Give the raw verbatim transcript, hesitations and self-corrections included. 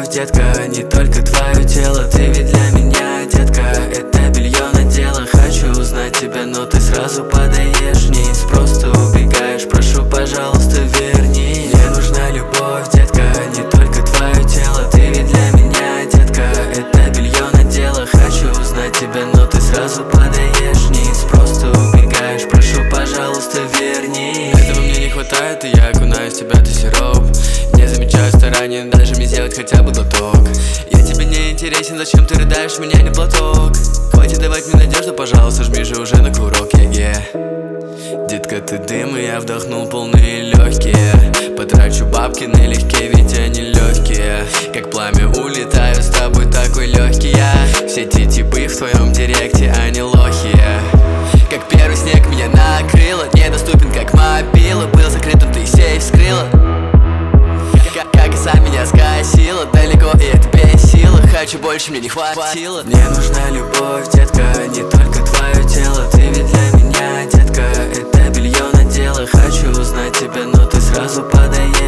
детка, не только твое тело. Ты ведь для меня, детка, это белье надела. Хочу узнать тебя, но ты сразу подаешь вниз. Просто убегаешь, прошу, пожалуйста, верни. Мне нужна любовь, детка, не только твое тело. Ты ведь для меня, детка, это белье надела. Хочу узнать тебя, но ты сразу подаешь вниз. Просто убегаешь, прошу, пожалуйста, верни. Этого мне не хватает, и я окунаю в тебя, ты сироп. Не замечаю старания, даже мне сделать хотя бы глоток. Я тебе не интересен, зачем ты рыдаешь, меня не платок. Хватит давать мне надежду, пожалуйста, жми же уже на курок, еге. Детка, ты дым, и я вдохнул полные легкие. Потрачу бабки налегке, ведь они легкие. Как пламя улетаю с тобой, такой легкий я. Все те типы в твоем директе, они лохи. Как первый снег меня накрыло, недоступен как мобила. Был закрытым, ты сейф вскрыла. Как, как и сам меня скосила, далеко, и это бесило. Хочу больше, мне не хватило. Мне нужна любовь, детка, не только твое тело. Ты ведь для меня, детка, это белье надела. Хочу узнать тебя, но ты сразу подаешь